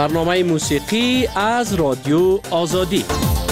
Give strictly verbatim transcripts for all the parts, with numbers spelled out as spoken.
برنامه موسیقی از رادیو آزادی.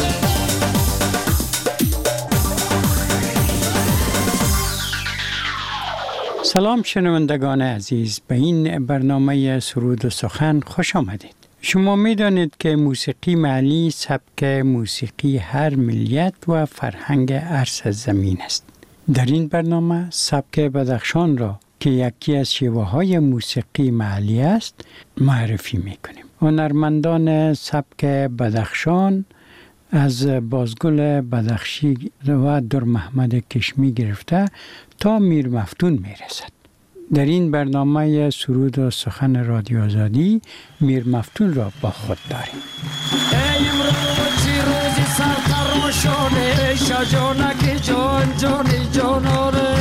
سلام شنوندگان عزیز، به این برنامه سرود و سخن خوش آمدید. شما می دانید که موسیقی محلی سبک موسیقی هر ملیت و فرهنگ عرص زمین است. در این برنامه سبک بدخشان را که یکی از شیوه های موسیقی محلی است معرفی می کنیم. هنرمندان سبک بدخشان از بازگل بدخشی و در محمد کشمی گرفته تا میر مفتون می رسد. در این برنامه سرود و سخن رادیو آزادی میر مفتون را با خود داریم. ای امروزی روزی سرخراشانه شجانکی جان جانی جاناره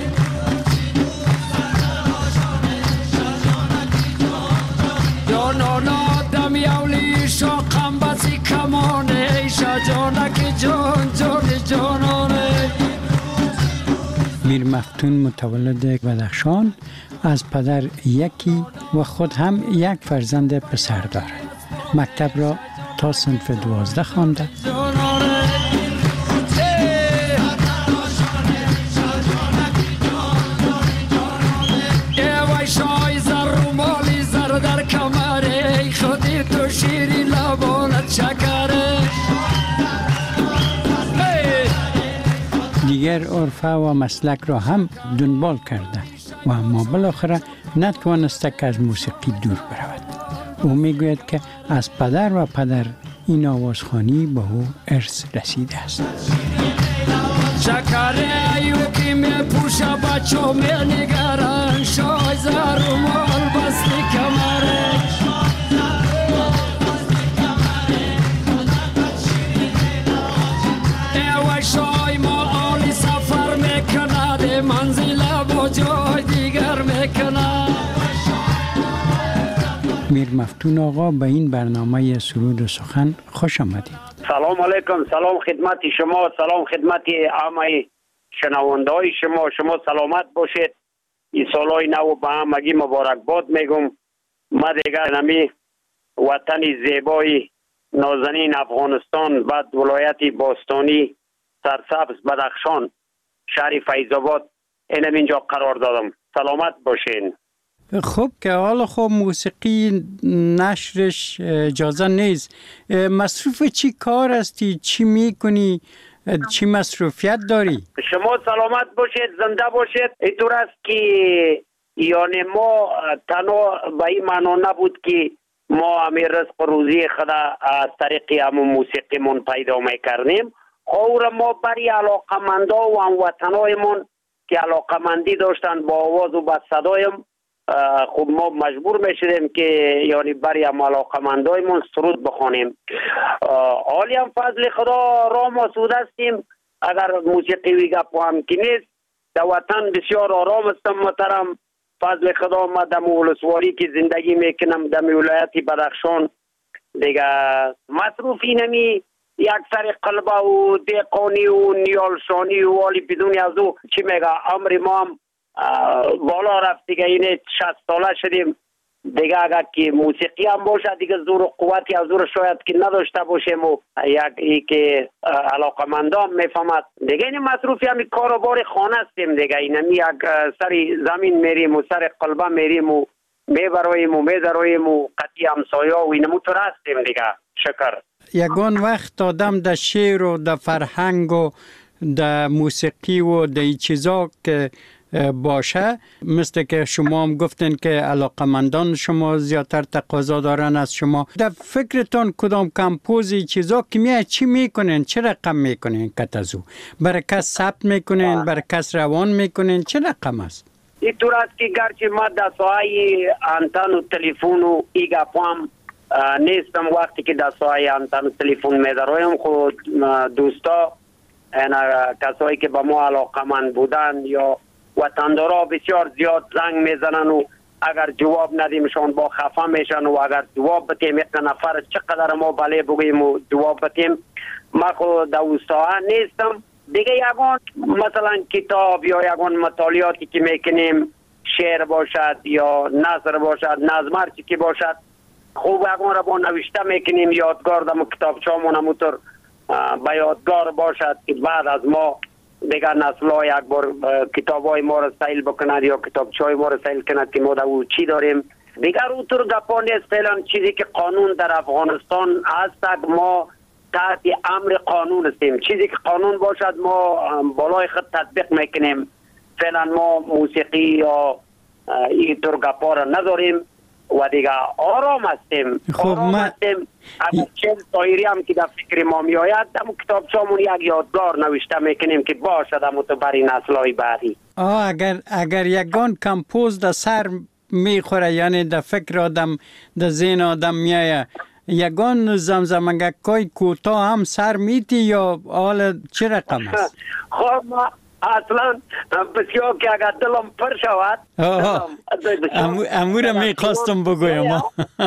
جانان آدم یولی شاقم بسی کمانه شجانکی جان جانی جاناره. میر مفتون متولد بدخشان، از پدر یکی و خود هم یک فرزند پسر دارد. مکتب را تا صنف دوازده خوانده. دیگر عرفه و مسلک را هم دنبال کرده و اما بالاخره نتوانسته که از موسیقی دور برود. او میگوید که از پدر و پدر این آوازخوانی به او ارث رسیده است. شکره ایوکی می پوشه بچو می نگرن شای زر و مال بستی کمره ایوه شای ما آلی سفر میکنه ده منزل با جای دیگر میکنه. میر مفتون آقا به این برنامه سرود و سخن خوش آمدید. سلام علیکم، سلام خدمت شما، سلام خدمت همه شنونده های شما. شما سلامت باشید. این سالهای نو به همگی مبارکباد میگم. ما دیگر نمی وطن زیبای نازنین افغانستان، بعد ولایت باستانی سرسبز بدخشان شهر فیض‌آباد اینم اینجا قرار دادم. سلامت باشین. خب که حالا خب موسیقی نشرش اجازه نیست. مصروف چی کار هستی؟ چی میکنی؟ چی مصروفیت داری؟ شما سلامت باشید، زنده باشید. اینطور است که یعنی ما تنها به این معنا نبود که ما همین رزق روزی خود از طریق همون موسیقی من پیدا میکردیم. خور ما برای علاقمندا و هموطنایمون که علاقمندی داشتن با آواز و با صدایم، خب ما مجبور میشدیم که یعنی برای هم علاقمندایمون سرود بخوانیم. حالی هم فضل خدا را ما سود هستیم. اگر موسیقی وی گپ هم که نیست، در وطن بسیار آرام هستم محترم. فضل خدا ما در ولسوالی که زندگی میکنم در ولایت بدخشان دیگه مصروف اینمی یک سر قلبه و دیقانی و نیالشانی و حالی بدون از او چی میگه امر ما هم بالا رفت دیگه. اینه شصت ساله شدیم دیگه. اگر که موسیقی هم باشه دیگه زور و قوتی از زور شاید که نداشته باشیم و یک ای که علاقمندان میفهمد دیگه. این مصروفی هم کار و بار خانه هستیم دیگه. این هم یک سر زمین میریم و سر قلبه میریم و میبرویم و میدرویم و قطعی همسایه و اینمو تو هستیم دیگه. شکر. یگان وقت آدم در شعر و در فرهنگ و در موسیقی و در این چیزا که باشه، مثل که شما هم گفتین که علاقمندان شما زیادتر تقاضا دارن از شما، در فکرتون کدام کمپوزی چیزا که میاد چی میکنین؟ چه رقم میکنین؟ کتازو برای کس ثبت میکنین؟ برای کس روان میکنین؟ چه رقم است؟ این طور است که گرچه ما در ساحه انتن و تلفون و ای گپام نیستم، وقتی که در ساحه انتن و تلفون میدرایم خود دوستا کسایی که به ما علاقمند بودن یا وطندارا بسیار زیاد زنگ میزنن و اگر جواب ندیمشان با خفه میشن و اگر جواب بتیم یک نفر چقدر ما بله بگیم و جواب بتیم. ما خود در اوستاها نیستم دیگه. یگان مثلا کتاب یا یگان مطالعاتی که میکنیم، شعر باشد یا نثر باشد، نظم هرچی که باشد، خوب اگه را با نوشته میکنیم یادگار دم کتابچه‌مون همونطور به یادگار باشد که بعد از ما دیگر نسل ها یک بار کتاب های ما را سیل بکنند یا کتابچه های ما را سیل کند که ما در او چی داریم. دیگر اونطور گپا نیست. فعلا چیزی که قانون در افغانستان هست ما تحت امر قانون هستیم. چیزی که قانون باشد ما بالای خود تطبیق میکنیم. فعلا ما موسیقی یا اینطور گپا را نداریم و دیگه آرام هستیم. خب آرام ما... هستیم. اگر چند سایری هم که در فکر ما می آید در کتابچه‌مون یک یادگار نوشته میکنیم که باشد همون تو برای نسل‌های بعدی. آه اگر اگر یگان کمپوز در سر میخوره، یعنی در فکر آدم در ذهن آدم میایه، یگان زمزمگکای کوتاه هم سر میتی یا حال چه رقم است؟ خب ما اصلا بسیار که اگر دلم پر شود امور میخواستم بگویم.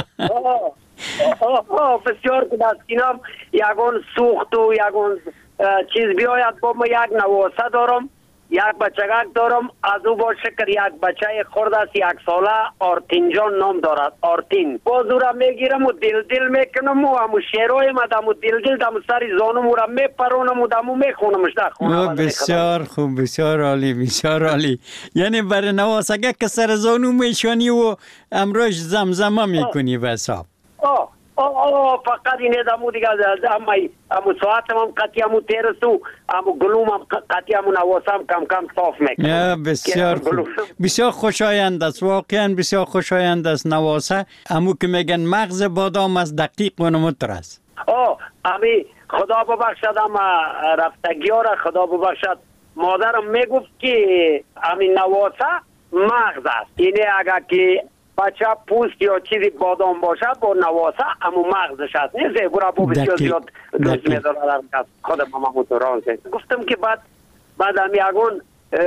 بسیار که دست اینم یگان سوخت و یگان چیز بیاید با ما یک نواسه دارم، یک بچگک دارم، از او با شکر یک بچه خورد است یک ساله، آرتین جان نام دارد. آرتین باز او را میگیرم و دل دل میکنم و همو شیرهای ما دمو دل دل دمو سری زانم او را میپرونم و دمو میخونمش در خونه. بسیار خوب، بسیار عالی، بسیار عالی. یعنی برای نواسگه که سر زانو میشانی و امروش زمزمه میکنی به حساب. آه آه آه فقط اینه دمو دیگه اما امو ساعتم هم قطعی همو تیرستو امو گلوم هم قطعی همو نواسم کم کم صاف میکنم. بسیار خوب، بسیار خوشایند است، واقعا بسیار خوشایند است نواسه. امو که میگن مغز بادام از دقیق و نمتر است. آه امی خدا ببخشد اما رفتگی ها را خدا ببخشد مادرم میگفت که امی نواسه مغز است. اینه اگر که بچه پوست یا چیزی بادام باشه با نواسه امو مغزش هست. نیزه برا با بسیار زیاد دوست میدارم خودم هم موتوران زید. گفتم که بعد بعد هم یکون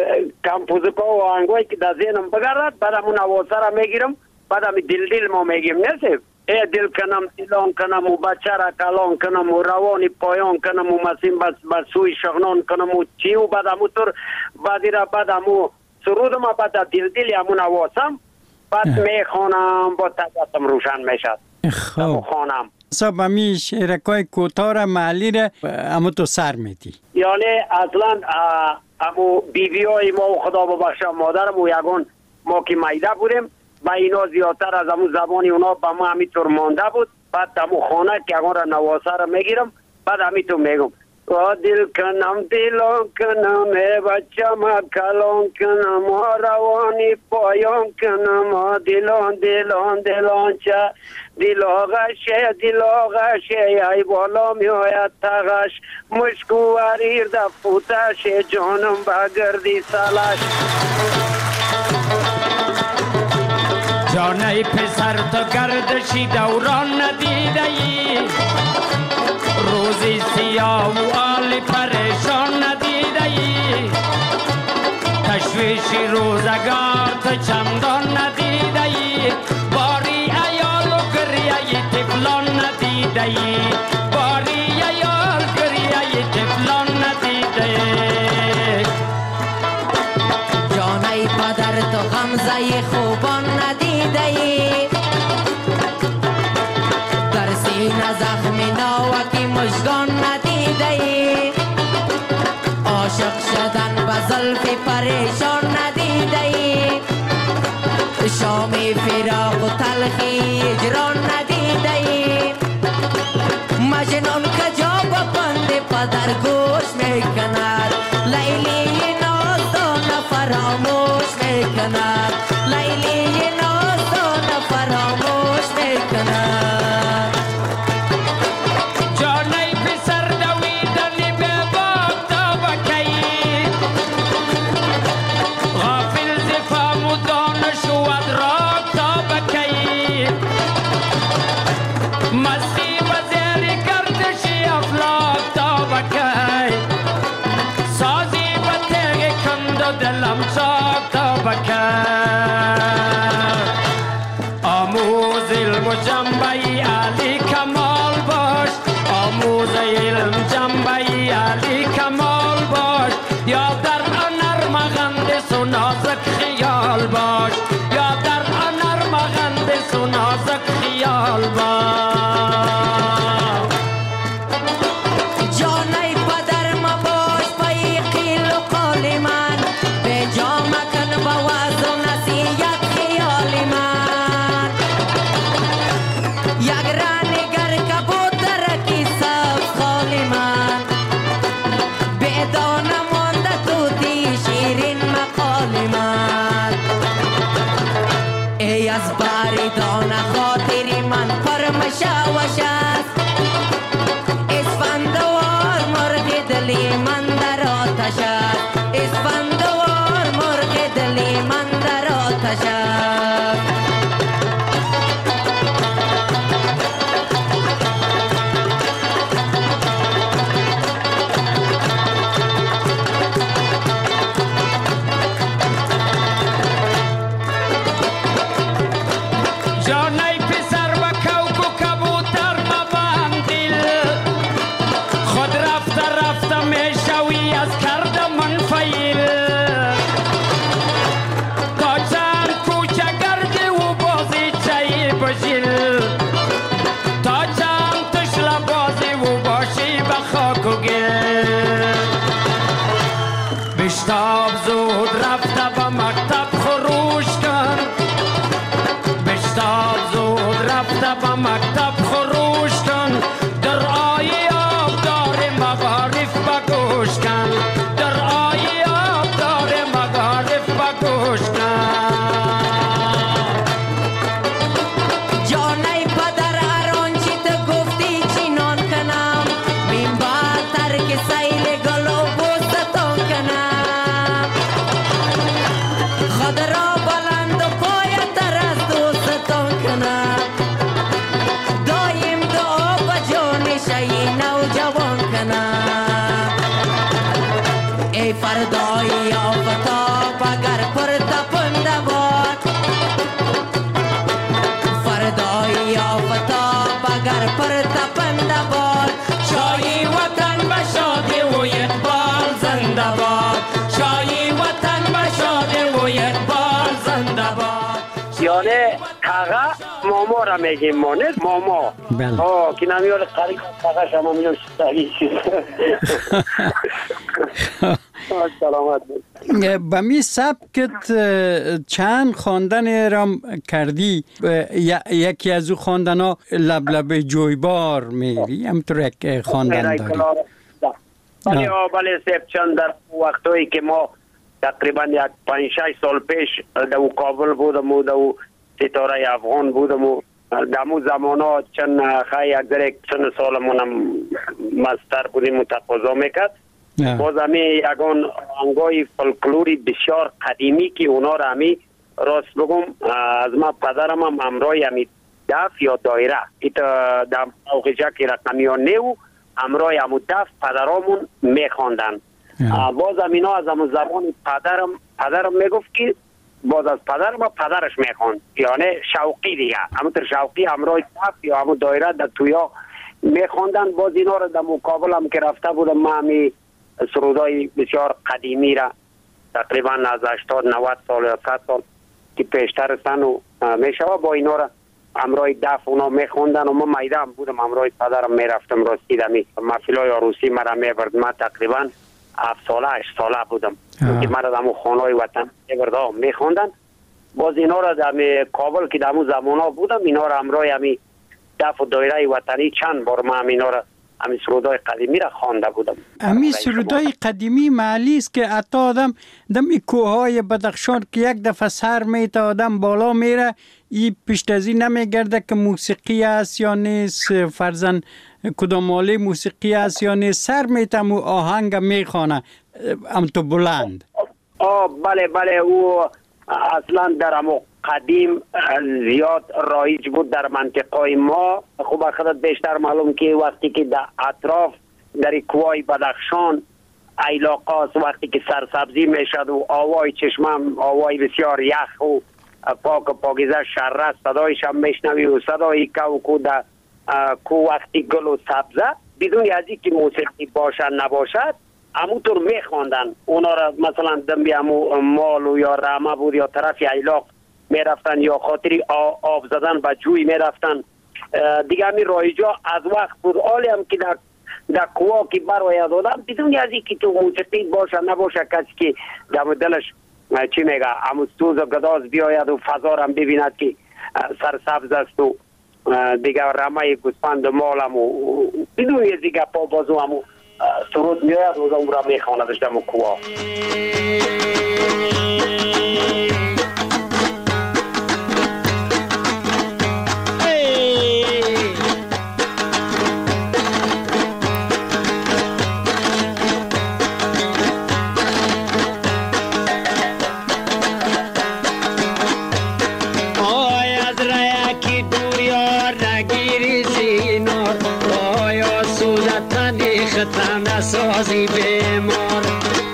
کمپوزکا و آهنگوی که در ذهنم بگرد بعد همون نواسه را میگیرم بعد هم دل دل ما میگیم. نیزه ای دل کنم دلان کنم و بچه را کلان کنم و روانی پایان کنم و مسیم بس بسوی شغنان کنم و چی و بعد همونطور بعدی را بعد همون سرودم بعد دل دل همون نواسم بعد میخوانم با طبیعتم روشن میشد. خب خانم صاحب همی شعرکای کوتاه را محلی را امو تو سر میدی؟ یعنی اصلا امو بیوی های ما و خدا ببخشه مادرم و یگون ما که میده بودیم با اینا زیادتر از امو زبانی اونا با ما همیطور مانده بود. بعد امو خانه که یگون را نواسه را میگیرم بعد همیطور میگم و دل کنم دلان کنم ای بچه ما کلان کنم و روانی پایان کنم و دلان دلان دلان چه دل آغشه دل آغشه ای بالا می آید تغش مشکو وریر دفوتش جانم بگردی سلش. جانه پسر تو گردشی دوران ندیده ای، روزی سیاه و آلی پریشان ندیده ای، تشویشی روزگار تو چندان ندیده ای، باری ایال و گریه تفلان ندیده ای، باری ایال گریه تفلان ندیده ای. جانه پدر تو غمزه خوبان ندیده ای، در سینه زخمی ناوکی مشگان ندیده ای، عاشق شدن به زلف پریشان ندیده ای، شام فراق و تلخی اجران ندیده ای، مجنون کجا با بند پدر گوش میکند، لیلی نازدان فراموش میکند، لیلی نازدان فراموش میکند. جانه پسر دویدنی به باب تا بکی، غافل زفام و دانش و ادراک تا بکی، مستی و زیر گردشی افلاک تا بکی، از کردم من فیل تا چند کوچه گرده و بازی چایی بجیل تا چند تشل بازی و باشی به خاک و گل بشتاب زود رفته به مکتب خروش کن بشتاب زود رفته به مکتب خروش کن در آیه آبدار مغارف بگوش کن در آیه آبدار مغارف بگوش کن جانای پدر ارانچی تو گفتی چینان کنم مین باتر که سیل گلو بوستان کنم خود را بلند و پایتر از دوستان کنم دایم دعا با جان شی نوجوان کنم ای فردای آفتاب اگر پر تپنده باد فردای آفتاب اگر پر تپنده باد شایی وطن به شادی و اقبال زنده باد شایی وطن به شادی و اقبال زنده باد یعنی تاغا ماما را میگیم ما نه ماما بله. آه که نمیاره قریب تاغا شما میگم شستایی سلامت بود به می سبکت اه، چند خواندن رام کردی اه، ی- یکی از او خواندن ها لب جویبار میری همطور یک خواندن داری بله آه. آه، بله سیب چند در وقتایی که ما تقریبا یک پنج شش سال پیش در کابل بودم و در ستاره افغان بودم و در مو زمان ها چند خیلی یک در یک چند سالمونم مستر بودیم و تقاضا میکرد آه. باز همی یکان آهنگای فولکلوری بسیار قدیمی که اونا را همی راست بگم از ما پدرم هم همراه همی دف یا دایره ایتا در موقعه که رقمی ها نیو همراه همو دف پدرامون میخواندن آه. باز هم اینا از همون زمان پدرم پدرم میگفت که باز از پدرم پدرش میخواند یعنی شوقی دیگه همونطور شوقی همراه دف یا همون دایره در تویا میخواندن باز اینا را در مقابل هم که رفته بودم ما همی سرودای بسیار قدیمی را تقریبا از هشتاد نود سال یا صد سال که پیشتر هستن و میشوه با اینا را همراه دف اونا میخوندن و ما میده هم بودم همراه پدرم میرفتم راستی دمی محفلای عروسی مرا میبرد ما تقریبا هفت ساله هشت ساله بودم که مرا دمو خانهای وطن میبرد میخوندن باز اینا را در کابل که دمو زمان ها بودم اینا را همراه همی دف و دایره وطنی چند بار ما هم اینا را همی سرودای قدیمی را خوانده بودم امی سرودای قدیمی محلی است که حتی آدم دم کوههای بدخشان که یک دفعه سر میته آدم بالا میره ای پشت از این نمیگرده که موسیقی است یا نیست فرزن کدام آله موسیقی است یا نیست سر میتم و آهنگ میخوانه ام تو بلند آه بله بله او اصلا در همو قدیم زیاد رایج بود در منطقه ما خوب خودت بیشتر معلوم که وقتی که در اطراف در کوهای بدخشان علاقه وقتی که سرسبزی میشد و آوای چشمم آوای بسیار یخ و پاک و پاکیزه شره صدایش هم میشنوی و صدای کو کو در کو وقتی گل و سبزه بدون از اینکه موسیقی باشد نباشد همونطور میخواندن اونا را مثلا دنبی همو مال یا رامه بود یا طرف علاق میرفتن یا خاطری آب زدن به جوی میرفتن دیگه همی رایجا از وقت بود حالی هم که در در کوها که برای دادم بدون از اینکه تو موسیقی باشه نباشه کسی که در دلش چی میگه همون سوز و گداز بیاید و فضا هم ببیند که سرسبز است و دیگه رمه گوسفند مال هم و بدون از دیگه پا بازو هم سرود میاید و اون را میخواندش در کوها سازی بیمار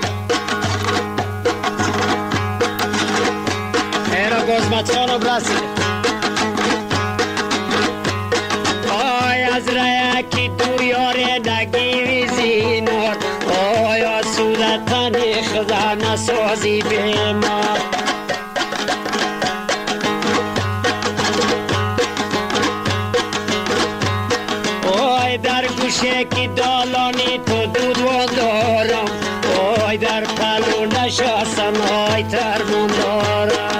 ایرا گزمتانو برسی آی از رایکی دور یاره نگیری زینار آیا سوده وطن خدا نسازی به ما. اوی در گوشه کی دالانی تو دود و دارم، اوی در پلو نشستن های ترمون دارم.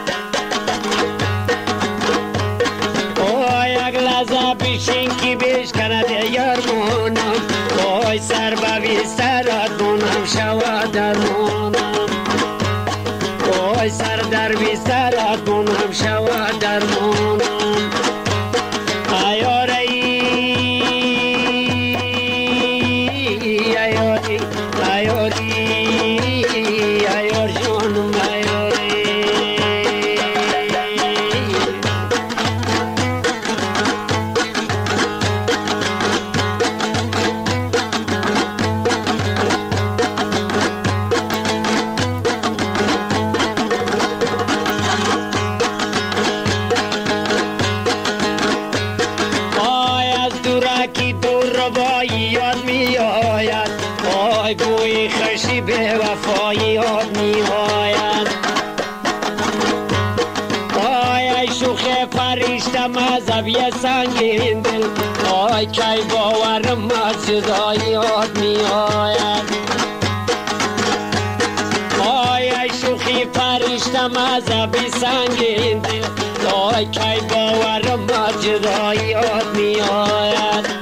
اوی یک لحظه بیشین کی بیش کنده یارمونم، اوی سر بوی سرات مونم شود درمونم، اوی سر در بی سرات مونم شود درمونم. ایاره به وفایی یاد می آید. آی شوخ فرشته مذهبی سنگین دل، آی کی باورم از جدایی یاد می آید. آی شوخی فرشته مذهبی سنگین دل، آی کی باورم از جدایی یاد می آید.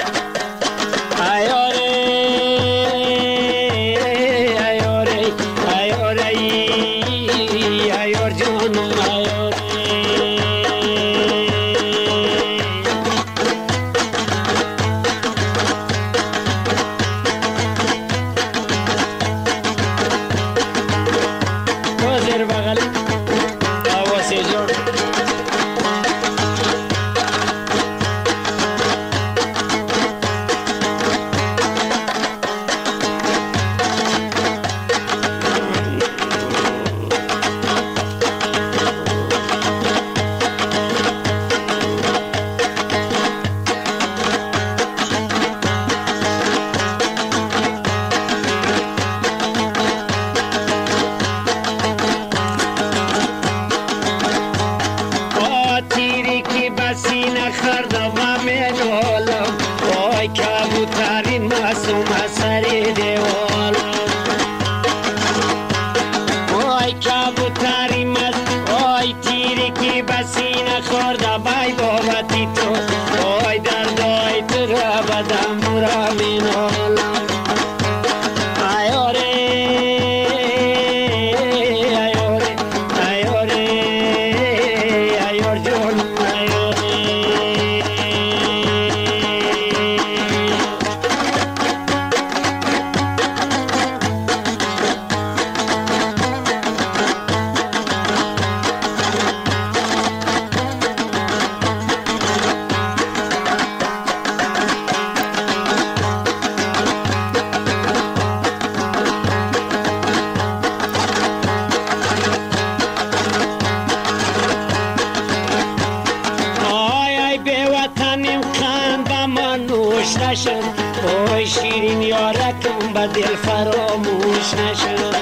اوی شیرین یارکم با دل فراموش نشد.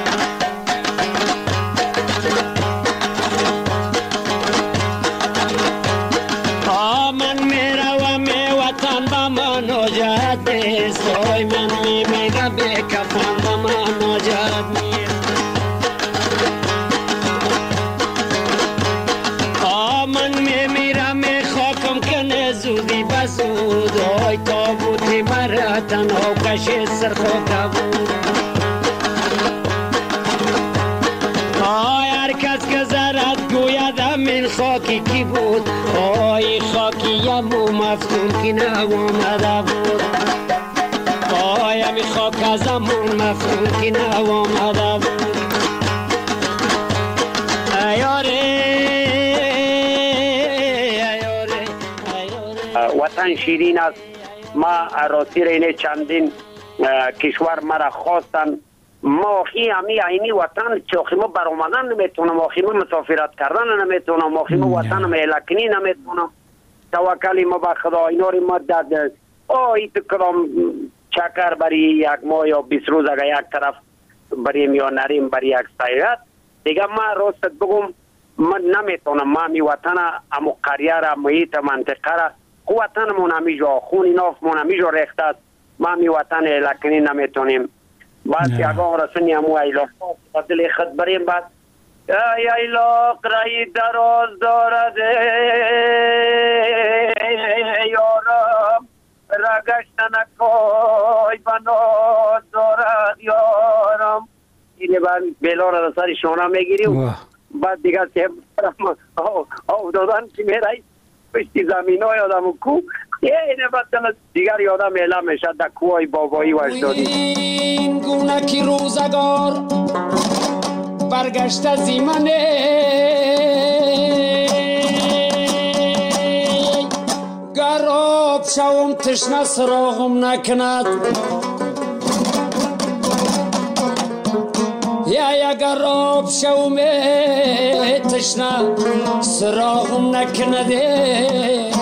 من میروم می وطن با من نجات نیست، اوی من میمیرم به کفن با من نجات نیست. من میمیرم می خاکم کنه زودی بسود، اوی تابوتی مرا تنها کشی سرخوکه بود. آی هر کس که زرد گویدم این خاکی کی بود، آی خاکی یمو مفتون که نو آمده بود. آی همی خاک ازمون مفتون که نو آمده بود. وطن شیرین است. ما راستی رینه چندین کشور مرا خواستن، ما خی همی عینی وطن چوخی ما برامدن نمیتونم، ما خی ما مسافرت کردن نمیتونم، ما خی ما وطن مهلکنی نمیتونم. توکلی ما به خدا ایناری ما داد آی تو کدام چکر بری یک ماه یا بیست روز اگر یک طرف بریم یا نریم برای یک سیارت دیگه ما راست بگم من نمیتونم. ما می وطن امو قریه را محیط منطقه را وطن مون همیجا خونی ناف مون همیجا ریخته است. ما می وطن لکنی نمیتونیم. بعد یگان رسونی همو ایلاق دل خود بریم. بعد ای ایلاق رای دراز دارد یارم رگشتن کوی بناز دارد یارم. اینه بعد بیلا را سر شانه میگیریم. بعد دیگه سیم آو دادن که میرای پشتی زمین های آدم کو اینه بعد دیگر یادم اعلام میشه در کوهای بابایی و اجدادی. این گونه که روزگار برگشت زیمنه گراب شوم تشنه سراغم نکند یا اگر آب شوم تشنه سراغم نکنده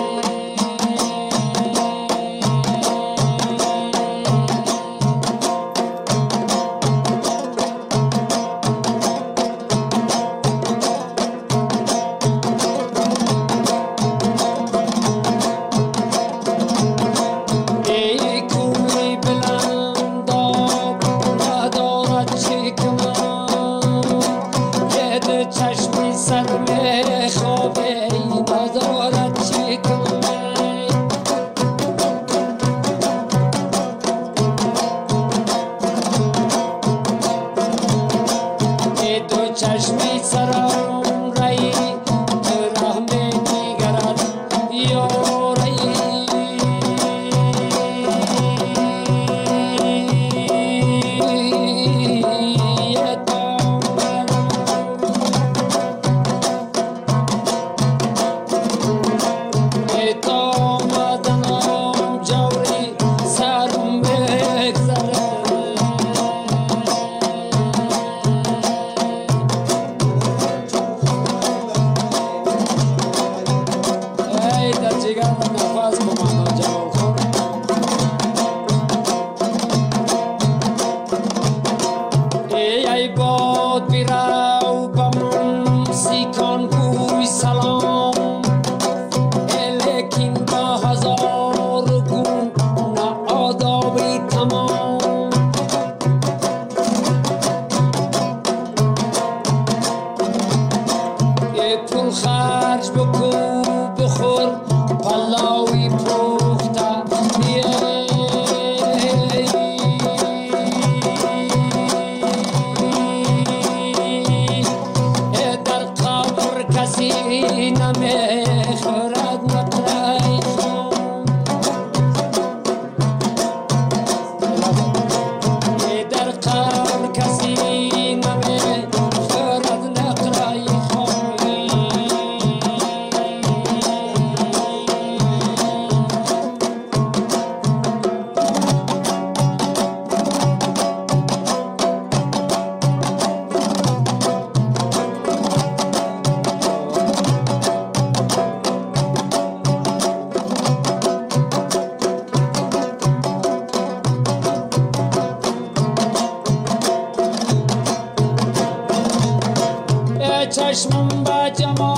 چشمم با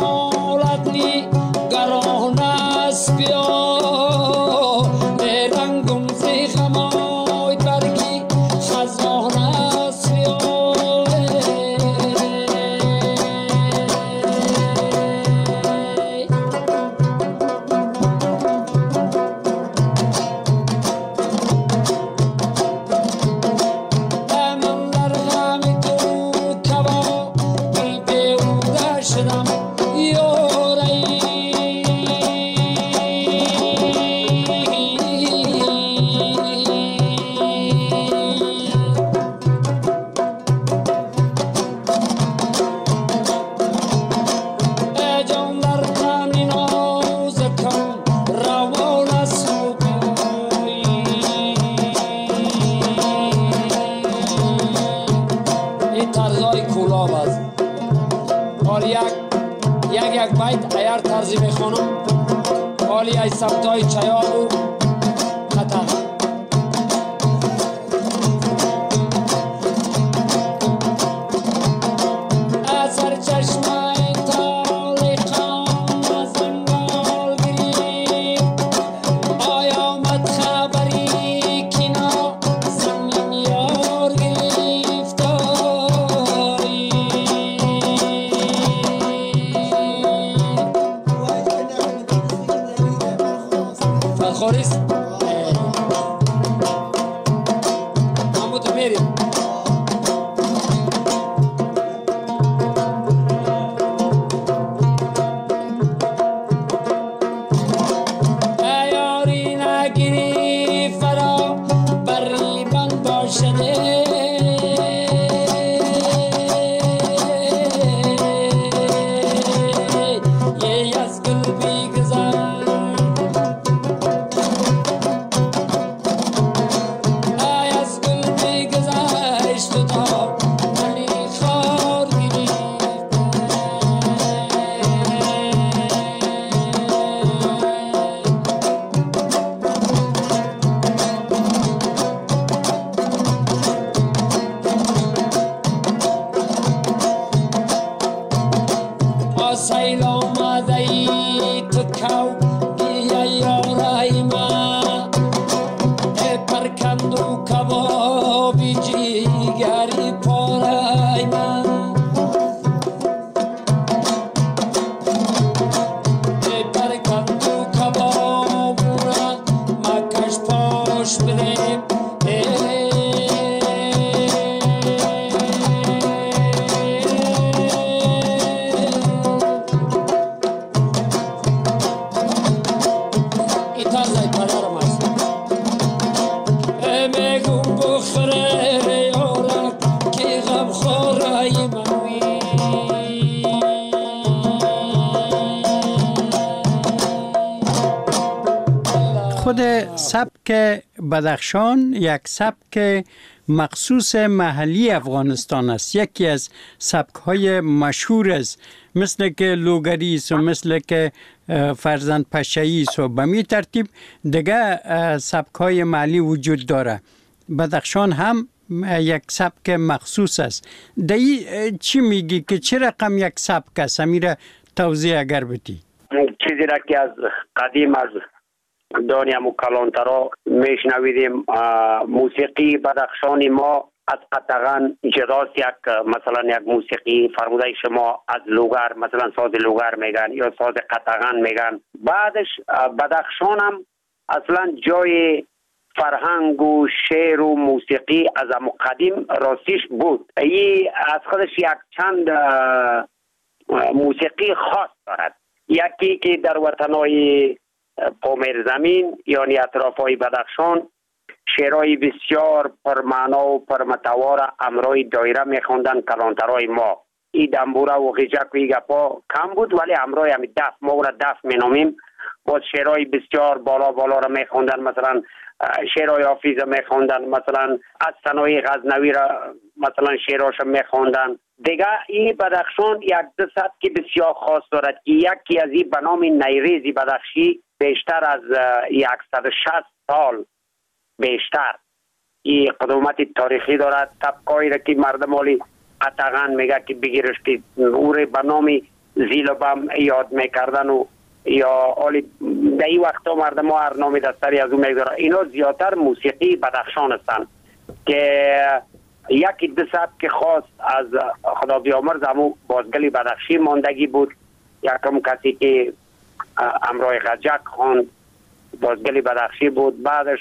جمالت نی گران است بیا به رنگم زی غمای برگی خزان است بیا من در غم تو کباب شدم یاری ای جان در غم ناز کن روان است این طرزای کلاب است. حال یک یک یک بیت ایار طرزی میخوانم حالی ای سبتای چیار و خطر دیگری پاره من ای برکن تو کبابونه مکش پاش بریم خود سبک بدخشان یک سبک مخصوص محلی افغانستان است. یکی از سبک های مشهور است، مثل که لوگری است و مثل که فرزند پشه‌ای است و به می ترتیب دیگه سبک های محلی وجود داره. بدخشان هم یک سبک مخصوص است. دایی چی میگی که چه رقم یک سبک است؟ امیره توضیح اگر بدی. چیزی را که از قدیم از دانیم و کلانترا میشنویدیم، موسیقی بدخشانی ما از قطغن جداست. یک مثلا یک موسیقی فرموده شما از لوگر، مثلا ساز لوگر میگن یا ساز قطغن میگن. بعدش بدخشان هم اصلا جای فرهنگ و شعر و موسیقی از قدیم راستیش بود. ای از خودش یک چند موسیقی خاص دارد. یکی که در وطنهای پامیر زمین یعنی اطرافای بدخشان شعرهای بسیار پرمعنا و پرمتوار امرای دایره میخوندن کلانترای ما. ای دنبوره و غیجک و ای گپا کم بود، ولی امرای همی دف، ما را دف مینامیم. باز شعرهای بسیار بالا بالا را میخوندن، مثلا شعرهای حافظ را میخوندن، مثلا از ثنای غزنوی را مثلا شعراش میخوندن. دیگه این بدخشان یک دو سبک بسیار خاص دارد. یکی از این به نام نیریزی بدخشی بیشتر از صد و شصت سال بیشتر این قدومت تاریخی دارد. سبکایی را که مردم حالی قطغن میگه که بگیرش که او را به نام زیلبم یاد میکردن و یا حالی در این وقتا مردم ها هر نامی دستری از او میگذارن. اینا زیادتر موسیقی بدخشان هستند که یکی دو سبک خاص از خدا بیامرز همون بازگلی بدخشی ماندگی بود. یکم کسی که امرای غجک خواند بازگلی بدخشی بود. بعدش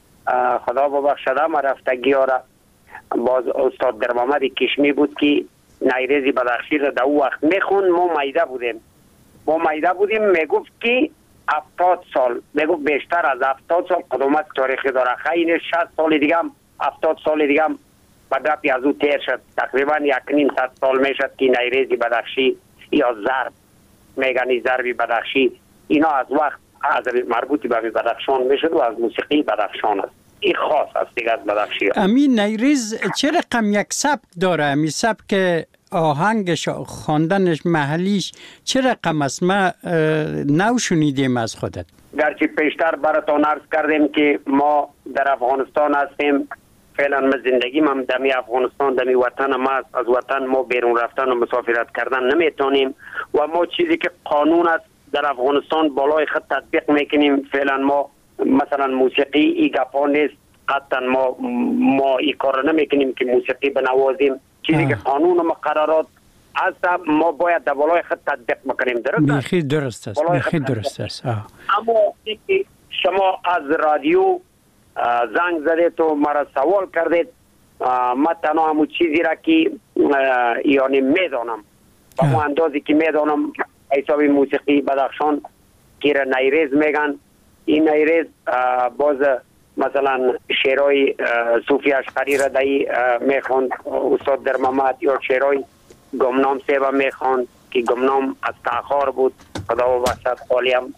خدا ببخشده ما رفتگی ها را باز استاد در محمد کشمی بود که نیریزی بدخشی را در او وقت میخوند. ما میده بودیم ما میده بودیم میگفت که هفتاد سال، میگفت بیشتر از هفتاد سال قدومت تاریخی داره. خیلی شصت سال دیگه هم هفتاد سال دیگه هم بدرپی از او تیر شد. تقریبا یک نیم صد سال میشد که نیریزی بدخشی یا ضرب میگنی ضربی بدخشی اینا از وقت از مربوطی به بدخشان میشد و از موسیقی بدخشان است. این خاص است دیگه از بدخشی ها. امین نیریز چه رقم یک سبک داره؟ امی سبک آهنگش خواندنش محلیش چه رقم است؟ ما نو شنیدیم از خودت. گرچه پیشتر براتون عرض کردیم که ما در افغانستان هستیم، فعلا ما زندگی ما دمی افغانستان دمی وطن ما است. از وطن ما بیرون رفتن و مسافرت کردن نمیتونیم و ما چیزی که قانون است در افغانستان بالای خط تطبیق میکنیم. فعلا ما مثلا موسیقی ای گپا نیست، حتی ما ما ای کار نمیکنیم که موسیقی بنوازیم. چیزی که قانون و مقررات از ما باید در بالای خط تطبیق بکنیم. درست است؟ بخیر درست است. بخیر درست است. اما اینکه شما از رادیو زنگ زدید و مرا سوال کردید، من تنها همون چیزی را که یعنی میدانم با اون اندازی که میدانم حساب موسیقی بدخشان که را نیریز میگن. این نیریز باز مثلا شعرهای صوفی اشقری را دایی میخوند استاد در محمد، یا شعرهای گمنام سیبا میخوند که گمنام از تاخار بود. خدا و بخشد خالی هم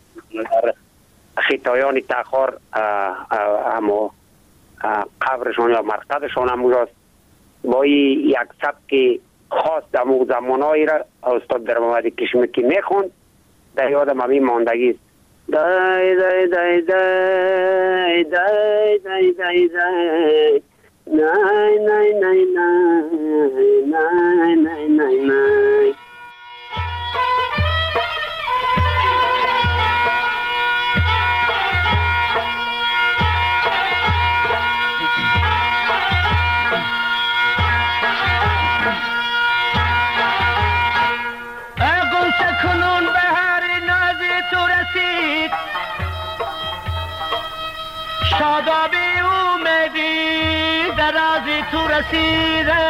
خیتایان تاخار همو قبرشون یا مرقدشون هم موجاست. با یک سبک خاص در مو زمانهایی را استاد در محمد کشمی که میخوند در یادم همین ماندگی است. دای دای دای دای دای دای دای دای نای نای نای نای نای نای نای نای. تو رسیده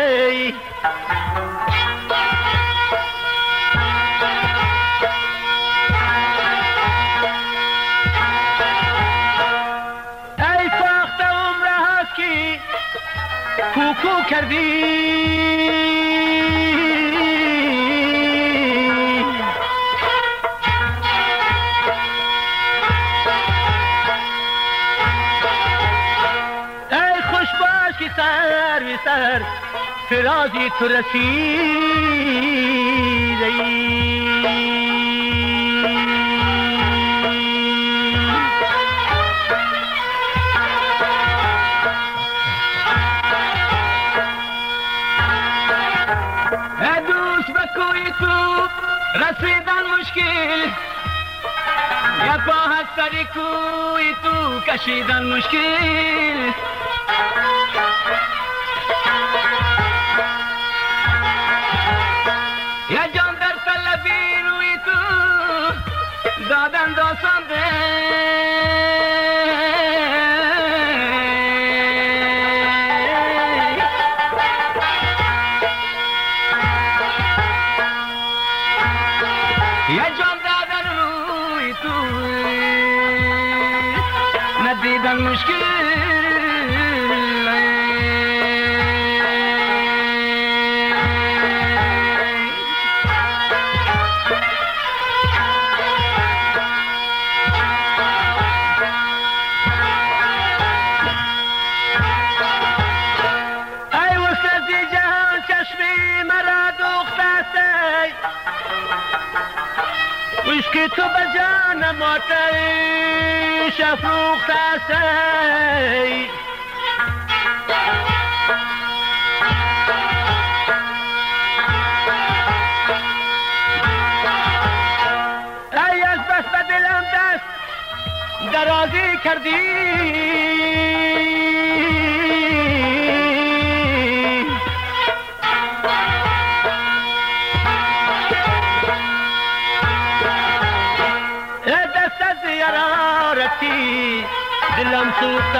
ای فاخت عمره هست که کوکو کردی سر بی سر فرازی تو رسیده ای دوست به کوی تو رسیدن مشکل یا پا از سری کوی تو کشیدن مشکل یا جان در طلبی روی تو دادن داستان ده یا جان دادن روی تو ندیدن مشکل که تو به جانم آتش افروخته هستی ای از بس به دلم دست درازی کردی دلم سوخته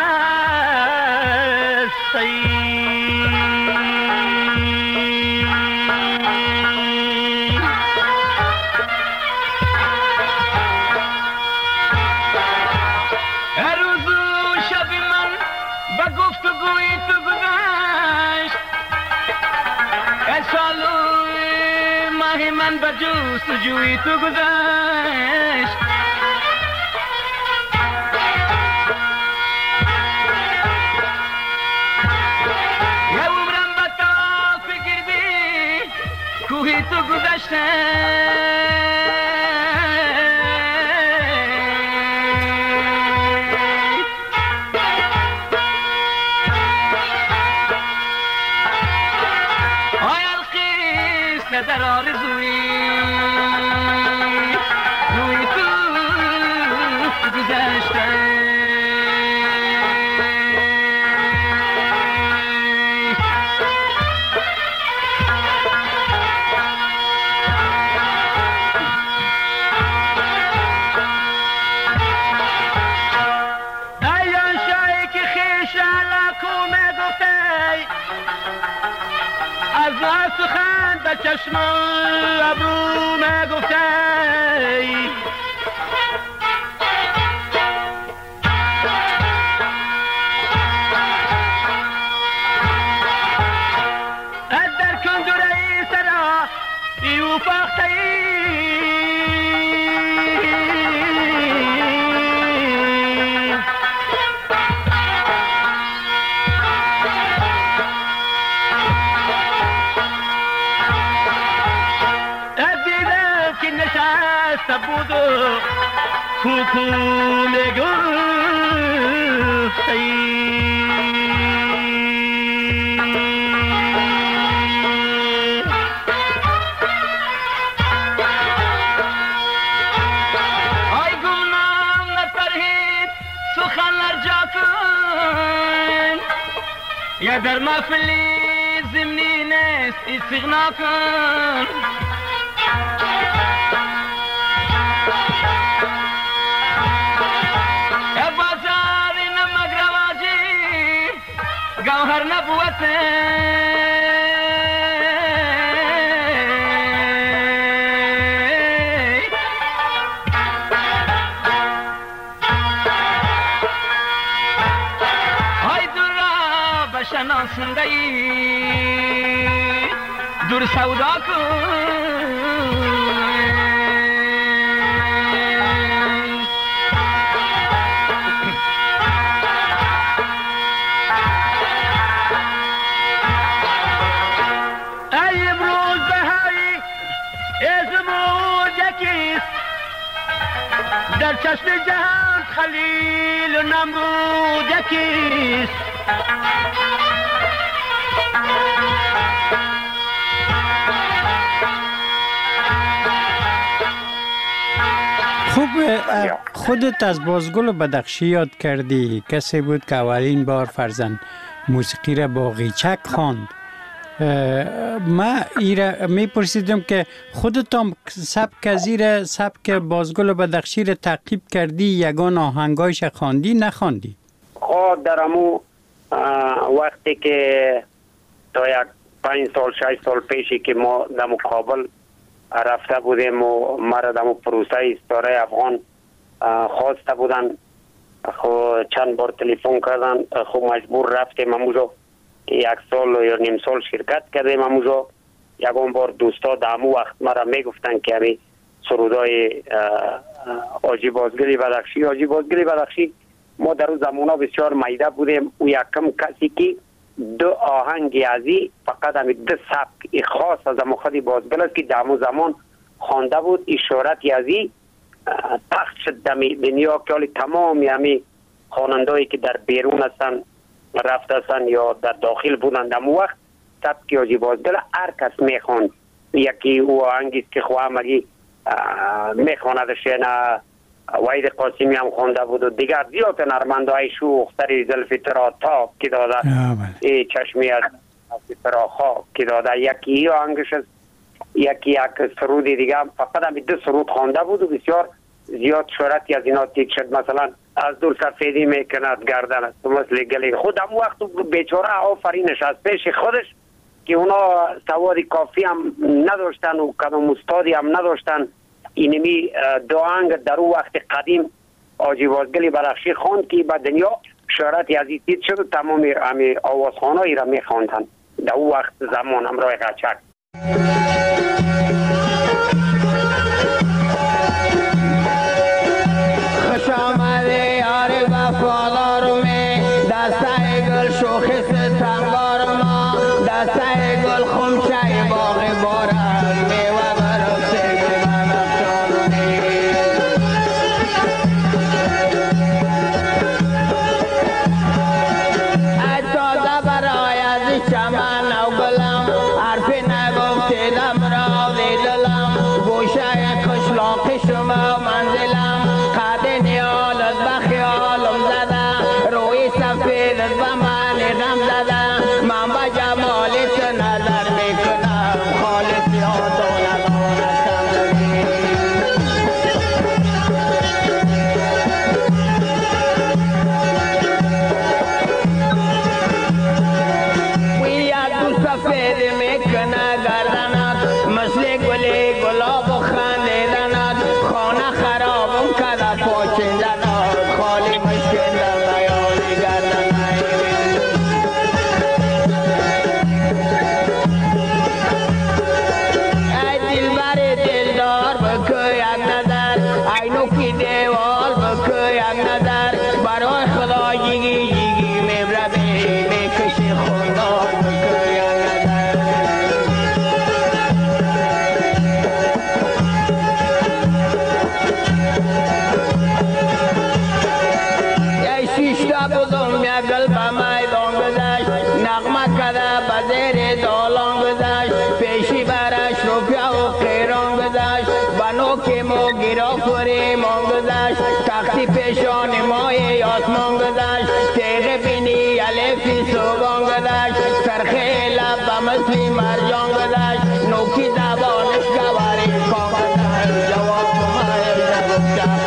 هستی هر روز و شب من به گفتگوی تو گذشت هر سال و ماه من به جستجوی تو گذشت کوهی تو گذشته آی القیس در آرزوی روی تو گذشته سخن به چشم ابرو مگفته از در کندوره سرا ایو فاخته بود کوکو میگفتی آی گمنام نپرهید سخن ارجا کن یا در محفلی زمینی نیست استغنا کن جوهر نبوت های دور را بشناسنده ای دور سودا کن در چشم جهان خلیل و نمرود یکیست خوب خودت از بازگل و بدخشی یاد کردی، کسی بود که اولین بار فرزند موسیقی را با قیچک خواند. ما ایره می پرسیدم که خودت هم سبک زیر سبک بازگل و بدخشی را تعقیب کردی، یگان آهنگایش خواندی نخواندی؟ خب در امو وقتی که تا یک پنج سال شش سال پیشی که ما در مقابل رفته بودیم و مرا در پروسه ستاره افغان خواسته بودن، خب چند بار تلفن کردن، خب مجبور رفتیم اموجا یک سال یا نیم سال شرکت کردیم اموجا. یکان بار دوستا در امو وقت مرا میگفتن که همی سرودای آجی بازگلی بدخشی آجی بازگلی بدخشی ما در اون زمانا بسیار میده بودیم. او یکم کسی که دو آهنگ یازی فقط همی دو سبک خاص از امو خودی بازگل است که در امو زمان خوانده بود. اشارت یازی پخش شد دمی دنیا که تمام همی خوانندهایی که در بیرون هستن رفته هستن یا در داخل بودن در امو وقت سبک آجی بازگل هر کس میخواند. یکی او آهنگیست که خواه مگی میخواندش نه وحید قاسمی هم خونده بود و دیگر زیاد نرمندهای شوختری زلفی ترا تاب که داده ای چشمی از ترا خواب که داده یکی آهنگش است. یکی یک سرودی دیگه هم فقط هم دو سرود خونده بود و بسیار زیاد شهرتی از اینا تیک شد. مثلا از دور سفیدی میکند گردن است مثل گلی. خود هم وقت بیچاره آفرینش از پیش خودش که اونا سواد کافی هم نداشتن و کدام استادی هم نداشتن. اینمی دو آهنگ در اون وقت قدیم آجی بازگلی بدخشی خواند که به دنیا شهرتی از این شد و تمام همی آوازخوانایی را میخواندن در اون وقت زمان همراه قچک. خوش آمده یار وفادار می دسته گل شوخی ستمگار ما دسته گل خمچه باغ بارم میوه برسه چمن و گلم حرفی نگفته دم را دیدلم گوشه کشلاقی شما منزلم قد نیالت بخیالم زده روی سفیدت به من غم زده من به جمالت نظر میکنم خالص یادو تختی پیشان مای آسمان گذشت تیغ بینی الفی سوگان گذشت سرخه لب بمثلی مرجان گذشت نوکی زبانش گواری کان گذشت جواب مای زبان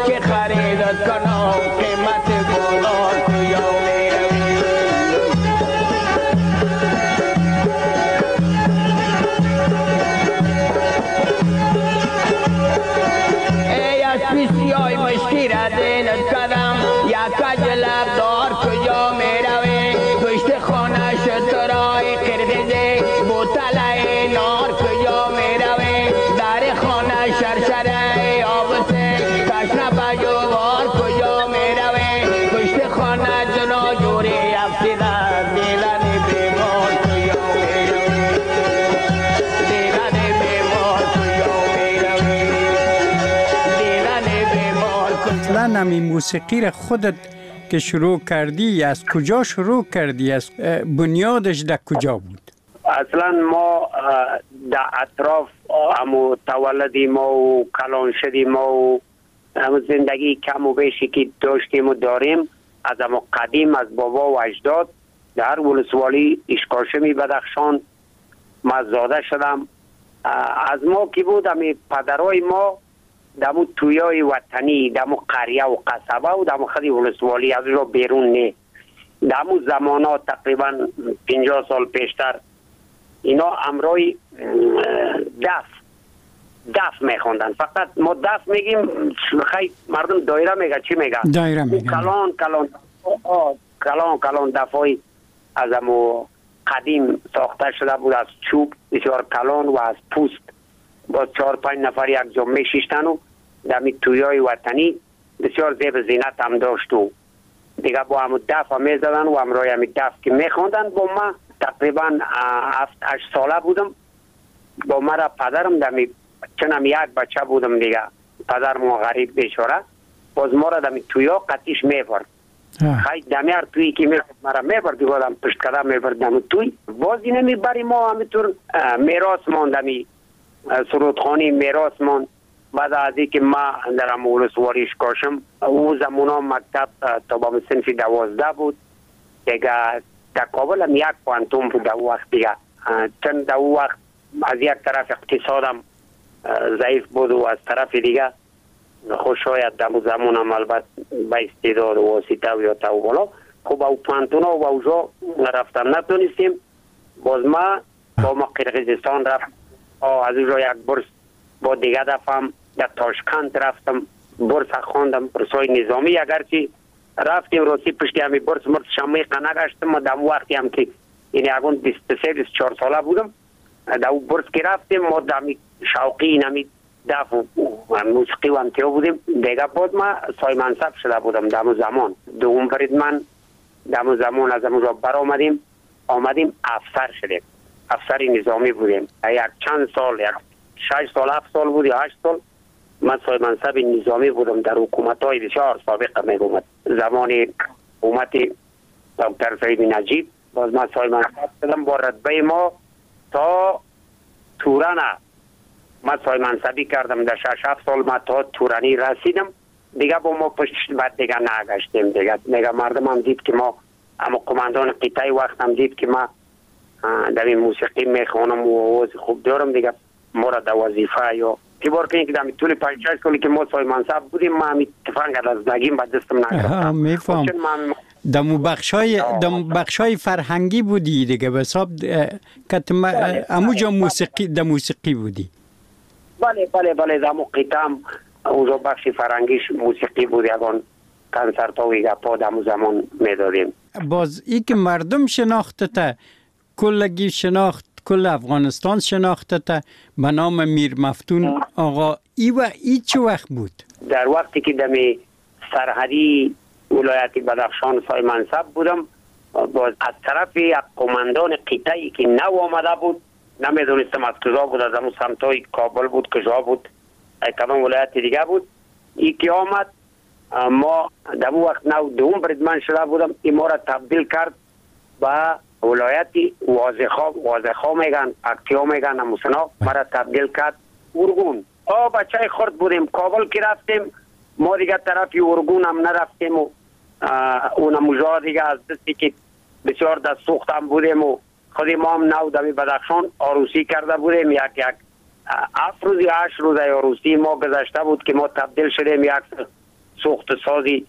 که خریدت کنم قیمت بولار کجا میروی ای از پیسیای مشکی را دینت کدم یک کجلب دار کجا میروی گشت خانه شد ترای قردده بوتله نار کجا میروی در خانه شرشره آبسه تشنه بجوار کجا میروی گشت خانه جنا جوری افتیده دیدن بیمار کجا میروی دیدن بیمار کجا میروی دیدن بیمار کجا اصلا همین موسیقی را خودت که شروع کردی از کجا شروع کردی؟ از بنیادش در کجا بود؟ اصلا ما در اطراف همو تولدی ما و کلان شدی ما و همو زندگی کم و بیشی که داشتیم و داریم از همو قدیم از بابا و اجداد در ولسوالی اشکاشمی بدخشان ما زاده شدم. از ما که بود همی پدرای ما دمو تویای وطنی دمو قریه و قصبه و دمو خدی ولسوالی از رو بیرون نه دمو زمانا تقریبا پنجاه سال پیشتر اینا امرای دف دف میخوندن. فقط ما دف میگیم خیلی مردم دایره میگه چی میگه دایره میگه کلان کلان کلان کلان دفای از امو قدیم ساخته شده بود از چوب بسیار کلان و از پوست با چهار پنج نفر یک جا میشیشتن و دمی تویای وطنی بسیار زیب زینت هم داشت و دیگه با همو دف هم میزدن و امرای همی دف که میخوندن. با ما تقریبا هفت هشت ساله بودم با مرا پدرم دمی چنم یک بچه بودم دیگه پدر ما غریب بیچاره باز ما را دمی تویا قطیش میبرد خیلی دمی هر تویی که میبرد مرا میبرد دیگه دم پشت کدم میبرد دمی توی باز اینه میبری ما همیتور میراث ماندمی سرودخانی میراث ماند. بعد از اینکه ما در ولسوالی کاشم او زمانا مکتب تا با صنف دوازده بود دیگه در کابل هم یک پانتون بود در وقت دیگه چند در وقت از یک طرف اقتصادم ضعیف بود و از طرف دیگه خوش شاید در زمان هم البته با استعداد و واسطه و یا تا و بالا خب او پانتون ها و اوجا رفتم نتونستیم. باز ما با ما قرقیزستان رفت از اوجا یک برس با دیگه دفعم در تاشکند رفتم برس خواندم برسای نظامی اگرچه رفتیم روسی پشتی همی برس مرد شمی قنه گشتم و در وقتی هم که این اگون بیست و سه بیست و چهار ساله بودم در برس که رفتیم ما در شوقی نمی دف و موسیقی و امتیو بودیم دیگه بود ما سای منصب شده بودم در زمان دوم برید من در زمان از امون را بر آمدیم آمدیم افسر شدیم افسر نظامی بودیم یک چند سال یک شش سال هفت سال بود یا هشت سال من سای منصب نظامی بودم در حکومت های بسیار سابقه میگومد زمان حکومت دکتر سعید نجیب باز من سای منصب شدم با رتبه ما تا تورانه من سای منصبی کردم در شش هفت سال ما تا تورانی رسیدم دیگه با ما پشت بعد دیگه نگشتیم دیگه دیگه مردم هم دید که ما اما قماندان قطعی وقت هم دید که ما در این موسیقی میخوانم و آواز خوب دارم دیگه ما را در وظیفه یا تیبار کنید که در طول پنج شش سالی که ما سای منصب بودیم ما همی تفنگ از نگیم با دستم نگرفتم میفهم دمو بخشای دمو بخشای فرهنگی بودی دیگه به حساب کتم اموجا موسیقی د موسیقی بودی. بله بله بله دمو قطعم اونجا بخش فرهنگیش موسیقی بود یگان کنسرت ها و گپا دمو زمان میدادیم. باز ای که مردم شناختته کلگی شناخت کل افغانستان شناختته به نام میر مفتون آقا ای و ای چه وقت بود؟ در وقتی که دمی سرحدی ولایت بدخشان سای منصب بودم باز از طرف یک قماندان قطعی که نو آمده بود نمیدونستم از کجا بود از همون سمتای کابل بود کجا بود کدام ولایت دیگه بود ای که آمد ما در وقت نو دوم بریدمن شده بودم این ما را تبدیل کرد با ولایتی واضحا واضحا میگن اکتیا میگن هموسنا ما را تبدیل کرد ارگون. آه بچه خورد بودیم کابل که رفتیم ما دیگه طرفی ارگون هم نرفتیم و اونم مجا دیگه از دستی که بسیار دست سوخت هم بودیم و خودی ما هم نو دمی بدخشان آروسی کرده بودیم یک یک هفت روز یا هشت روز آروسی ما گذشته بود که ما تبدیل شدیم یک سوخت سازی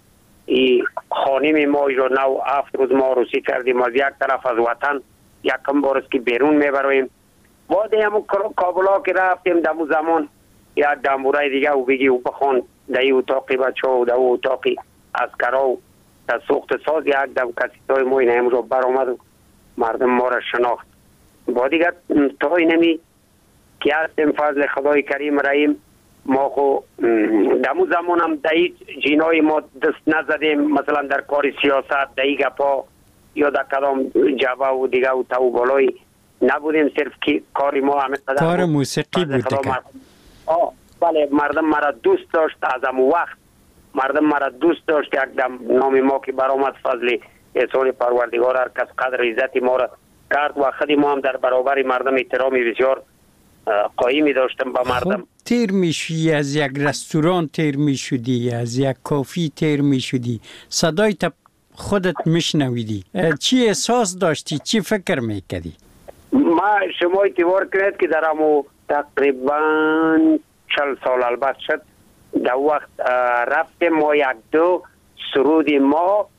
خانم ما رو نو هفت روز ما روسی کردیم از یک طرف از وطن یکم بار است که بیرون میبرویم. بعد همون کابلا که رفتیم دمو زمان یک دمبورای دیگه او بگی او بخون در این اتاقی بچه ها و در او اتاقی اسکرا و در سوخت ساز یک دم کسی تای ما این هم رو بر آمد و مردم ما را شناخت. با دیگر تا اینمی که هستیم فضل خدای کریم رحیم ما خو دمو زمان هم در این جینای ما دست نزدیم، مثلا در کار سیاست در این گپا یا در کدام جبه و دیگه و تو بالای نبودیم، صرف که کاری ما همه کار موسیقی بود دیگه. آه بله مردم مرا دوست داشت، از همون وقت مردم مرا دوست داشت. یک دم نام ما که برآمد فضل احسان پروردگار هر کس قدر عزت ما را کرد و خودی ما هم در برابر مردم احترامی بسیار قایمی داشتم با مردم. خب تیر میشی از یک رستوران تیر میشدی، از یک کافی تیر میشدی، صدای تا خودت میشنویدی، چی احساس داشتی؟ چی فکر میکردی؟ ما شما اعتبار کرد که در همو تقریبا چل سال البته شد در وقت رفتیم ما یک دو سرود ما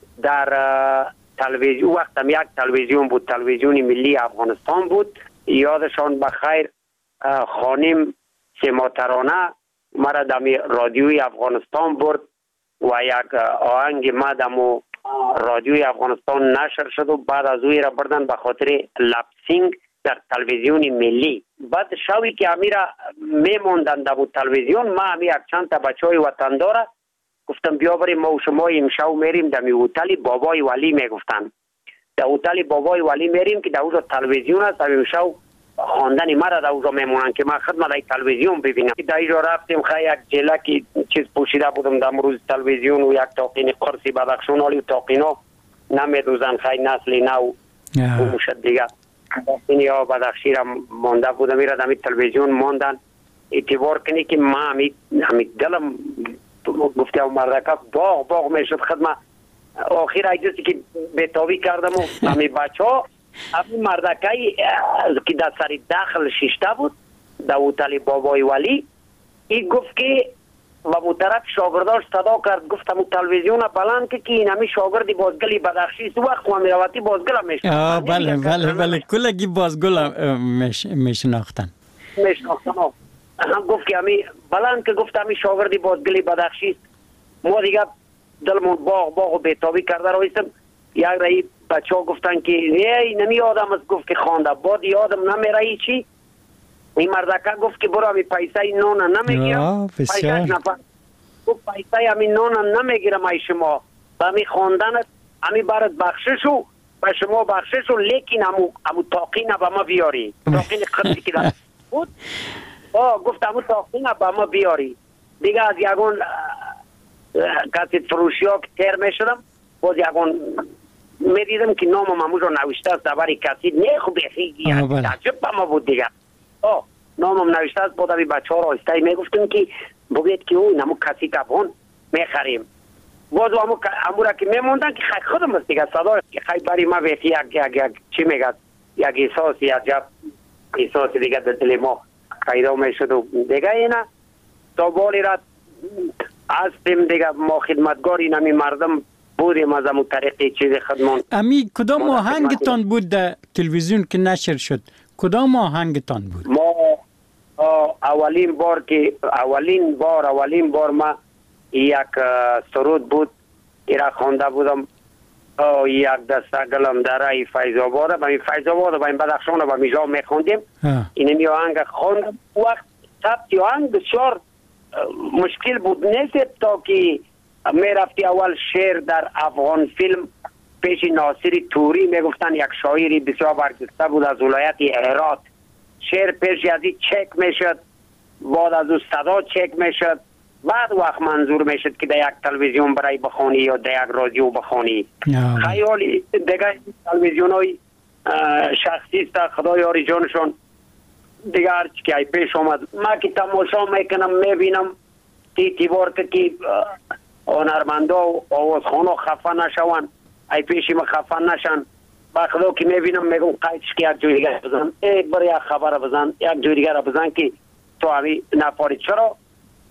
در تلویزیون، وقت هم یک تلویزیون بود، تلویزیون ملی افغانستان بود، یادشان بخیر خانم سیماترانه مرا دمی رادیوی افغانستان برد و یک آهنگ ما دمو رادیوی افغانستان نشر شد و بعد از اوی را بردن به خاطر لپسینگ در تلویزیون ملی. بعد شوی که امیرا میموندن در تلویزیون، ما همی یک چند تا بچه های وطنداره گفتم بیا بریم ما و شما امشب میریم در هتل بابای ولی میگفتن، در هتل بابای ولی میریم که در اونجا تلویزیون است، امشب خواندن مرا در اونجا میمونن که من خدمت در تلویزیون ببینم. در اینجا رفتیم خیلی یک جلکی چیز پوشیده بودم در روز تلویزیون و یک تاقین قرصی بدخشون حالی و تاقینا نمیدوزن خیلی نسلی نو بوشد دیگه. این یا بدخشی را مانده بودم میرا در تلویزیون ماندن. اعتبار کنی که ما همی دلم گفته و مردکه باغ باغ میشد خدمت آخر ایجاسی که بیتابی کردم و همی بچه ها همین مردکه که در سری داخل شیشته بود در هتل بابای ولی این گفت که و بو طرف شاگرداش صدا کرد گفت همون تلویزیون بلند که این همی شاگردی بازگلی بدخشی است وقت و میروتی بازگل هم میشناختن. آه بله بله بله کلگی بازگل میشناختن میشناختن گفت که همی بلند که گفت همی شاگردی بازگلی بدخشی است. ما دیگه دلمون باغ باغ و بیتابی کرده رویستم. یک رایی بچه ها گفتن که ای نمی آدم از گفت که خانده بعد یادم نمیره ای چی این مردکه گفت که برو همی پیسه نون نمیگیرم پیسه نفر گفت پیسه همی نون نمیگیرم ای شما همی خواندنت همی برات بخششو و شما بخششو لیکن همو همو تاقین با ما بیاری تاقین قرصی که دارد بود آه گفت همو تاقین با ما بیاری دیگه از یکون کسی فروشی ها که تیر میشدم باز یکون می دیدم که نامم همون رو نوشته است دبری کسی نه خوب بخیگی تعجب با ما بود دیگه آه نامم نوشته است با دوی بچه ها را آسته می گفتم که بگید که او نمو کسی کبان می خریم باز همو را که می موندن که خیلی خودم است دیگه صدا که خیلی بری ما بخی یک یک یک چی میگد یک احساس یک جب احساس دیگه در دل ما پیدا می شد و دیگه اینا تا بالی را هستیم دیگه ما خدمتگاری نمی مردم بودیم از همون طریقی چیز خدمون. امی کدام آهنگتان بود در تلویزیون که نشر شد؟ کدام آهنگتان بود؟ ما اولین بار که اولین بار اولین بار ما یک سرود بود ایرا خوانده بودم یک دسته گلم در ای فیض آباد با این فیض آباد با این بدخشان با میجا میخوندیم این می آهنگ خوندم وقت ثبت آهنگ بسیار مشکل بود نیست تا که می رفتی اول شعر در افغان فیلم پیش ناصری توری می گفتن یک شاعری بسیار برجسته بود از ولایت هرات شعر پیش ازی چک می شد بعد از او صدا چک می شد بعد وقت منظور می شد که در یک تلویزیون برای بخونی یا در یک رادیو بخونی خیالی دیگه تلویزیون های شخصی است خدا یاری جانشون دیگه هرچی که ای پیش آمد ما که تماشا میکنم میبینم تی بار که هنرمندا و آوازخونا خفه نشون ای پیشی ما خفه نشن با خدا که میبینم میگم قیدش که یک جوی دیگر بزن ای برای یک خبر بزن یک جوی دیگر بزن که تو همی نپاری چرا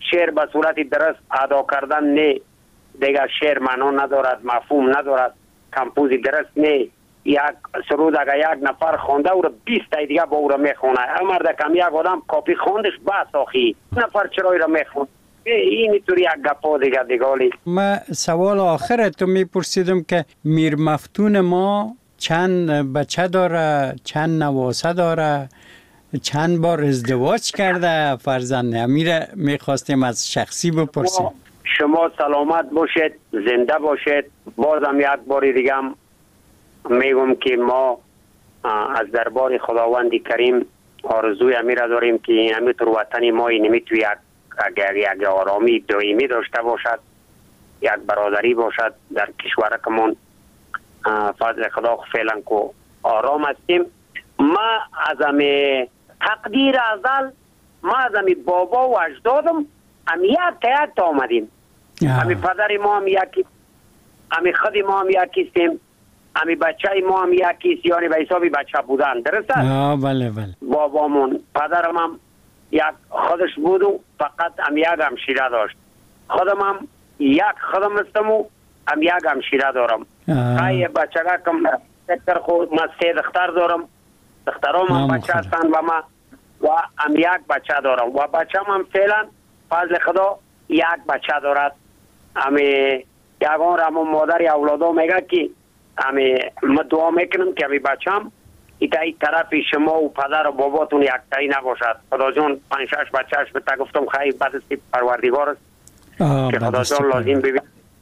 شعر به صورت درست ادا کردن نه، دیگه شعر معنا ندارد، مفهوم ندارد، کمپوزی درست نه. یک سرود اگر یک نفر خوانده او را بیست تا دیگه با او را میخونه. اما در کم یک آدم کاپی خواندش بس آخی نفر چرا را میخونه. این طوری یک گپا دیگه دیگالی. ما سوال آخر تو میپرسیدم که میر مفتون ما چند بچه داره، چند نواسه داره، چند بار ازدواج کرده فرزند؟ امیره میخواستیم از شخصی بپرسیم. شما سلامت باشید، زنده باشید. بازم یک بار دیگه هم میگم که ما از دربار خداوند کریم آرزوی امیر داریم که همینطور وطن ما اینمی توی یک اگر یک آرامی دائمی داشته باشد، یک برادری باشد در کشورکمون. فضل خدا فعلا که آرام هستیم. ما از امی تقدیر ازل، ما از امی بابا و اجدادم هم یک تیت آمدیم. امی پدر ما هم یکی، امی خود ما هم یکیستیم، امی بچه ما هم یکیست، یعنی به حسابی بچه بودن. درسته؟ آه بله بله. بابامون پدرم هم یک خودش بود و فقط هم یک همشیره داشت. خودم هم یک خودم هستم و هم یک همشیره دارم. های بچه کم دکتر خود ما سه دختر دارم، دخترام هم بچه هستن و ما و هم یک بچه دارم و بچه هم فعلا فضل خدا یک بچه دارد. همی یکان رمون مادر اولادا میگه که همی ما دعا میکنم که همی بچه هم ایتایی طرف شما و پدر و باباتون یک تایی نباشد. خدا جان پنج شش بچهش به تا گفتم خیلی بعد از پروردگار است که خدا جان لازم ببین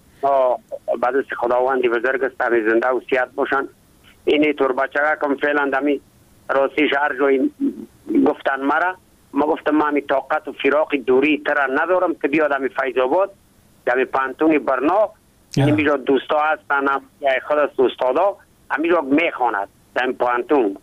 بعد از خداوندی بزرگ است همی زنده و سیاد باشن. اینی طور بچه کم فعلا دمی راستیش هر جایی گفتن مرا، ما گفتم ما همی طاقت و فراق دوری تر ندارم که بیاد همی فیض آباد دمی پانتونی برنا همی را دوستا هستن هم خود از دوستادا همی را میخواند دمی پانتون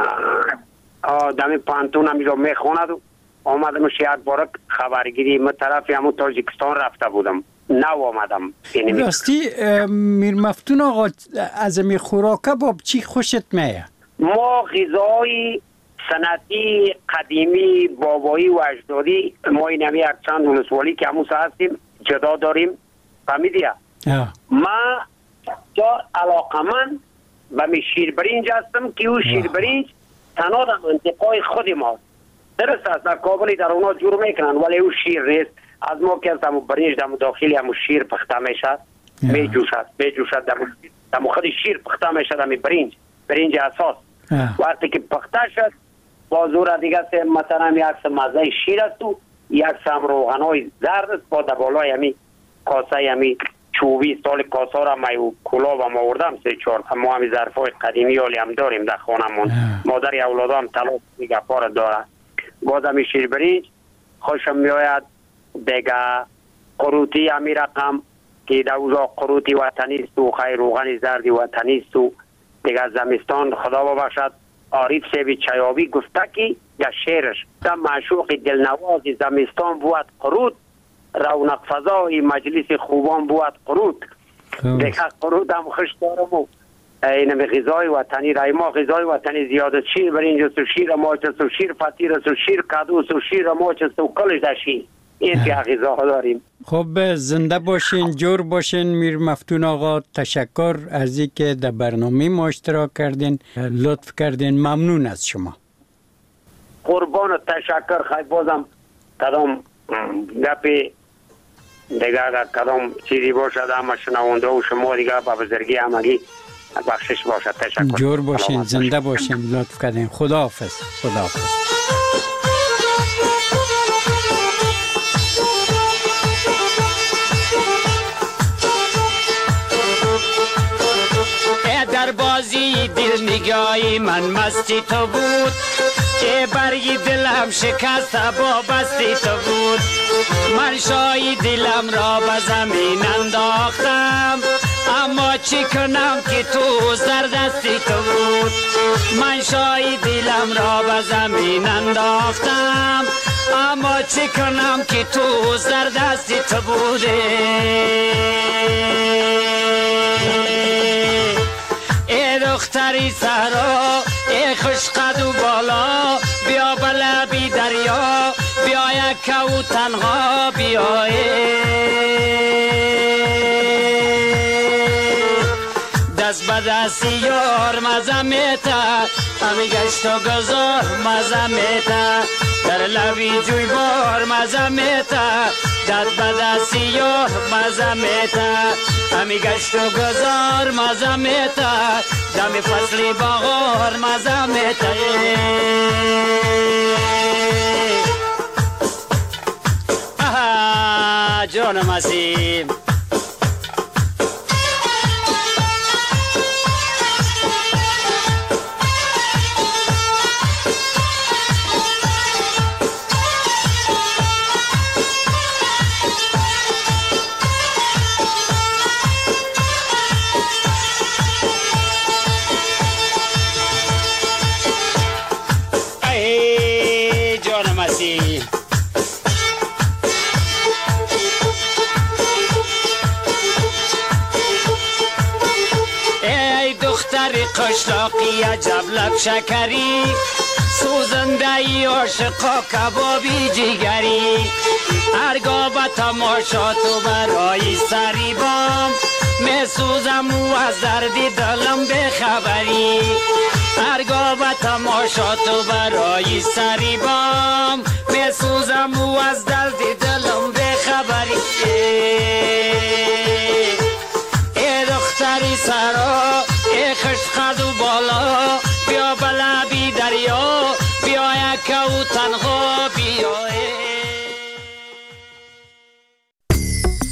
دمی پانتون همی را میخواند و آمدمش یک بارک خبرگیری ما طرفی همون تاجیکستان رفته بودم نو آمدم. راستی میر مفتون آقا از می خوراکه باب چی خوشت میه؟ ما غذای سنتی قدیمی بابایی و اجدادی ما این همی یک چند ولسوالی که همون هستیم جدا داریم فهمیدیه. ما جا علاقه من به می شیر برینج هستم که او شیر برینج تنها در منطقه خود ما درست است. در کابلی در اونا جور میکنن ولی او شیر نیست. از ما که همون برینج در داخلی همون شیر پخته میشد می جوشد می جوشد در خود شیر پخته میشد همی برینج برینج اساس. وقتی که پخته شد بازور دیگه سه مثلا یک مزه شیر است و یک سم روغن های زرد است با دبالای همی کاسه همی چوبی سال کاسه را می کلا و ما آوردم سه چهار ما همی ظرفای قدیمی حالی هم داریم در خانمون. مادر اولاد هم تلاش دیگه پار داره. باز همی شیر برینج خوشم میآید. دیگه قروتی همی رقم که در اوزا قروتی وطنی است و خیر روغن زردی وطنی است و دیگه زمستان خدا ببخشد عارف سیبی چیابی گفته که یا شعرش در معشوق دلنواز زمستان بود قرود رونق فضای مجلس خوبان بود قرود. دیگه قرود هم خوش دارم و این به غذای وطنی رای ما غذای وطنی زیاده شیر برینج و شیر ماچ و شیر فطیر و شیر کدوس و شیر ماچ و کلش داشی این که غذا داریم. خب زنده باشین، جور باشین میر مفتون آقا. تشکر از اینکه در برنامه ما اشتراک کردین، لطف کردین، ممنون از شما. قربان تشکر. خیلی بازم کدام گپی دیگه کدام چیزی باشد همه شنونده و شما دیگه با بزرگی همگی بخشش باشد. تشکر. جور باشین، زنده باشین، لطف کردین. خداحافظ. خداحافظ. در بازی دل نگاهی من مستی تو بود که برگی دلم شکست با بستی تو بود. من شایی دلم را به زمین انداختم اما چی کنم که تو زردستی تو بود. من شایی دلم را به زمین انداختم اما چی کنم که تو زردستی تو بوده. ای دختری سهرا ای خوش قد و بالا بیا به لبی دریا بیا یک که او تنها بیایه دست به دست یار مزه میته همی گشت و گذار مزه میته در لبی جوی بار مزه میته دست به دست یار مزه میته همی گشت و گذار مزه میته دم فصلی بغار مزه میته آها جان مسیم قشلاقی عجب لب شکری سوزنده ای عاشقا کبابی جیگری هرگاه به تماشا تو برای سری بام می سوزم و از دردی دلم بخبری هرگاه به تماشا تو برای سری بام می سوزم و از دردی دلم بخبری ای دختری سرا ای خشقد و بالا بیا بلبی دریا بیا یک او تنها